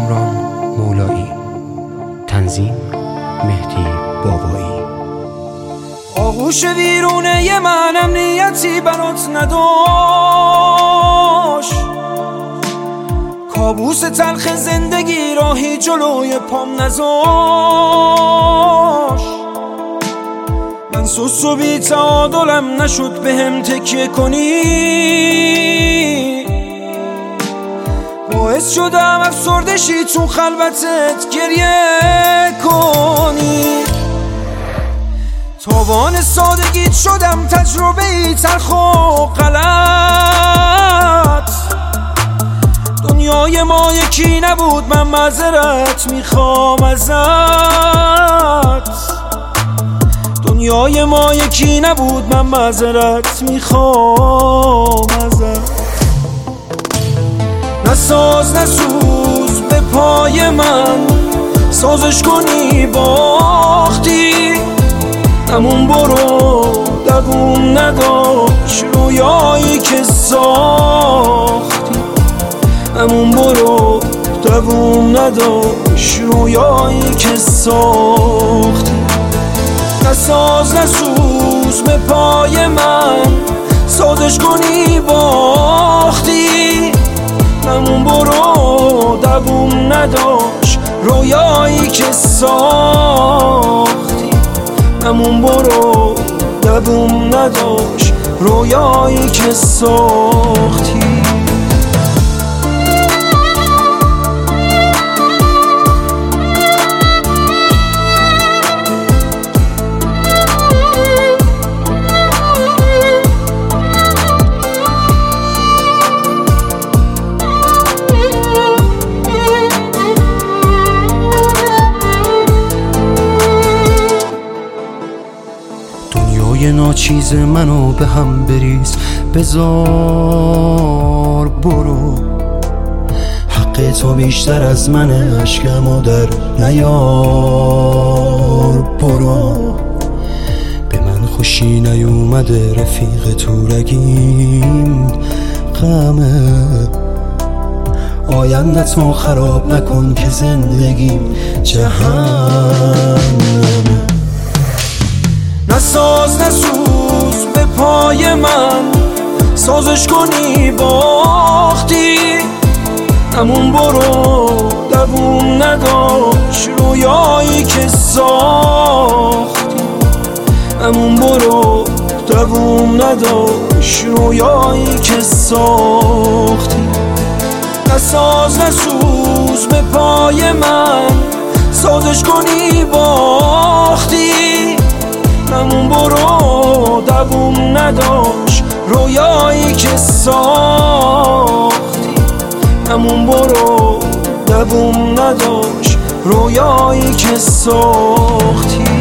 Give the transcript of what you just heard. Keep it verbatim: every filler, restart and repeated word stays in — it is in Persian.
کامران مولایی. تنظیم مهدی بابایی. آغوش ویرونه منم نیتی برات نداشت، کابوس تلخ زندگی راهی جلوی پام نذاشت. من سوس و بی تعادلم نشد به هم تکیه کنی، باعث شدم افسردشی تو خلوتت گریه کنی. تاوان سادگیت شدم تجربه ای تلخ و غلط. دنیای ما یکی نبود، من معذرت میخوام ازت. دنیای ما یکی نبود، من معذرت میخوام ازت. نساز نسوز به پای من، سازش کنی باختی. همون برو دووم نداشت رویایی که ساختی. همون برو دووم نداشت رویایی که ساختی. نساز نسوز به پای من، سازش کنی باختی. همون برو دووم نداشت رویایی که ساختی. همون برو دووم نداشت رویایی که ساختی. یه ناچیز منو به هم بریز، بذار برو. حق تو بیشتر از منه، عشقمو در نیار برو. به من خوشی نیومده رفیق تو رگیم غمه. آینده‌تو خراب نکن که زندگیم جهنمه. نساز نسوز به پای من، سازش کنی باختی. همون برو دووم نداشت رویایی که ساختی. همون برو دووم نداشت رویایی که ساختی. نساز نسوز به پای من، سازش کنی باختی. همون برو دووم نداشت رویایی که ساختی. همون برو دووم نداشت رویایی که ساختی.